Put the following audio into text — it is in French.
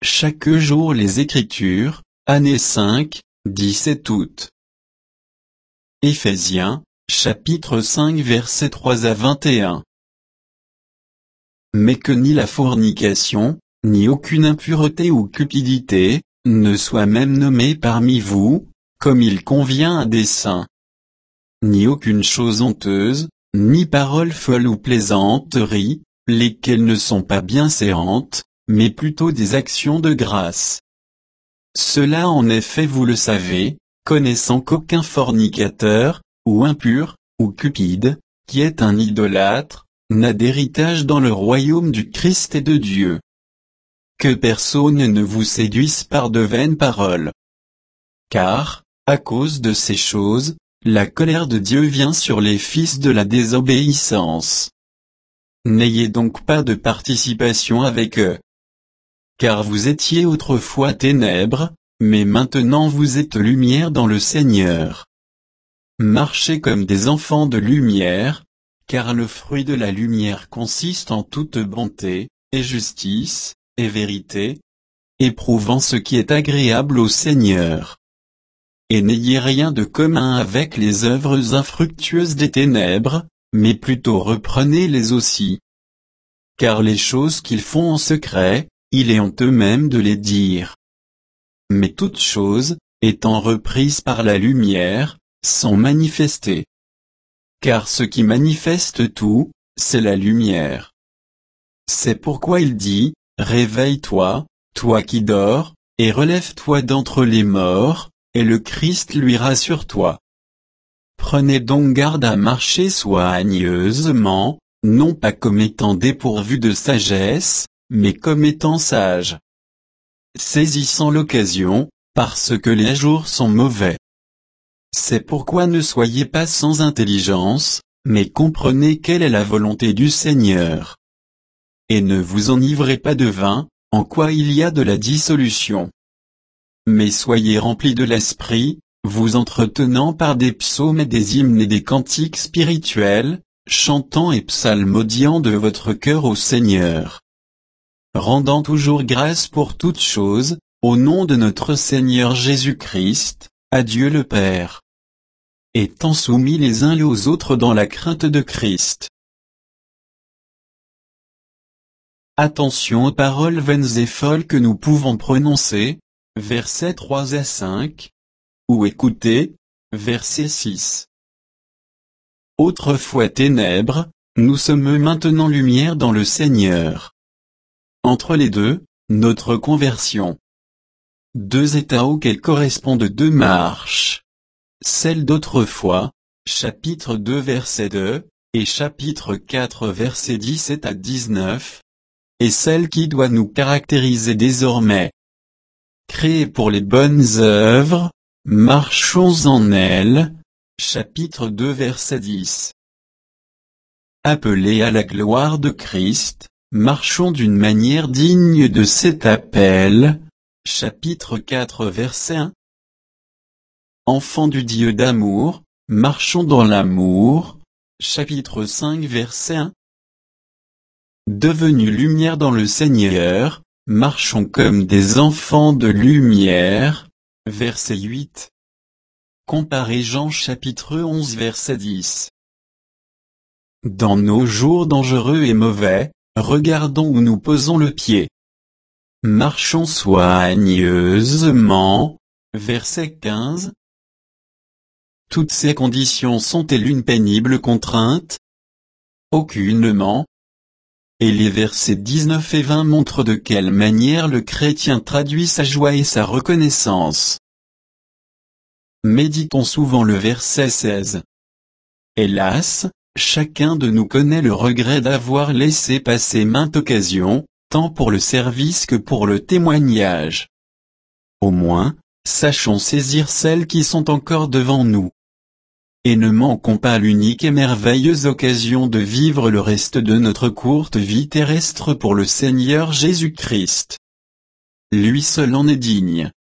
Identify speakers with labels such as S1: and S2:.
S1: chaque jour les Écritures, année 5, 17 août. Éphésiens, chapitre 5 versets 3 à 21. Mais que ni la fornication, ni aucune impureté ou cupidité, ne soit même nommée parmi vous, comme il convient à des saints. Ni aucune chose honteuse, ni parole folle ou plaisanterie, lesquelles ne sont pas bienséantes, mais plutôt des actions de grâce. Cela en effet vous le savez, connaissant qu'aucun fornicateur, ou impur, ou cupide, qui est un idolâtre, n'a d'héritage dans le royaume du Christ et de Dieu. Que personne ne vous séduise par de vaines paroles. Car, à cause de ces choses, la colère de Dieu vient sur les fils de la désobéissance. N'ayez donc pas de participation avec eux. Car vous étiez autrefois ténèbres, mais maintenant vous êtes lumière dans le Seigneur. Marchez comme des enfants de lumière, car le fruit de la lumière consiste en toute bonté, et justice, et vérité, éprouvant ce qui est agréable au Seigneur. Et n'ayez rien de commun avec les œuvres infructueuses des ténèbres, mais plutôt reprenez-les aussi. Car les choses qu'ils font en secret, il est honteux même de les dire. Mais toutes choses, étant reprises par la lumière, sont manifestées. Car ce qui manifeste tout, c'est la lumière. C'est pourquoi il dit, réveille-toi, toi qui dors, et relève-toi d'entre les morts, et le Christ luira sur toi. Prenez donc garde à marcher soigneusement, non pas comme étant dépourvus de sagesse, mais comme étant sages. Saisissant l'occasion, parce que les jours sont mauvais. C'est pourquoi ne soyez pas sans intelligence, mais comprenez quelle est la volonté du Seigneur. Et ne vous enivrez pas de vin, en quoi il y a de la dissolution. Mais soyez remplis de l'esprit, vous entretenant par des psaumes et des hymnes et des cantiques spirituels, chantant et psalmodiant de votre cœur au Seigneur. Rendant toujours grâce pour toutes choses, au nom de notre Seigneur Jésus-Christ, à Dieu le Père. Étant soumis les uns aux autres dans la crainte de Christ. Attention aux paroles vaines et folles que nous pouvons prononcer, versets 3 à 5, ou écouter, verset 6. Autrefois ténèbres, nous sommes maintenant lumière dans le Seigneur. Entre les deux, notre conversion. Deux états auxquels correspondent deux marches. Celle d'autrefois, chapitre 2 verset 2, et chapitre 4 verset 17 à 19, et celle qui doit nous caractériser désormais. Créés pour les bonnes œuvres, marchons en elles, chapitre 2 verset 10. Appelés à la gloire de Christ, marchons d'une manière digne de cet appel, chapitre 4 verset 1. Enfants du Dieu d'amour, marchons dans l'amour, chapitre 5 verset 1. Devenus lumière dans le Seigneur, marchons comme des enfants de lumière, verset 8. Comparez Jean chapitre 11 verset 10. Dans nos jours dangereux et mauvais, regardons où nous posons le pied. Marchons soigneusement, verset 15. Toutes ces conditions sont-elles une pénible contrainte? Aucunement. Et les versets 19 et 20 montrent de quelle manière le chrétien traduit sa joie et sa reconnaissance. Méditons souvent le verset 16. Hélas, chacun de nous connaît le regret d'avoir laissé passer maintes occasions, tant pour le service que pour le témoignage. Au moins, sachons saisir celles qui sont encore devant nous. Et ne manquons pas l'unique et merveilleuse occasion de vivre le reste de notre courte vie terrestre pour le Seigneur Jésus-Christ. Lui seul en est digne.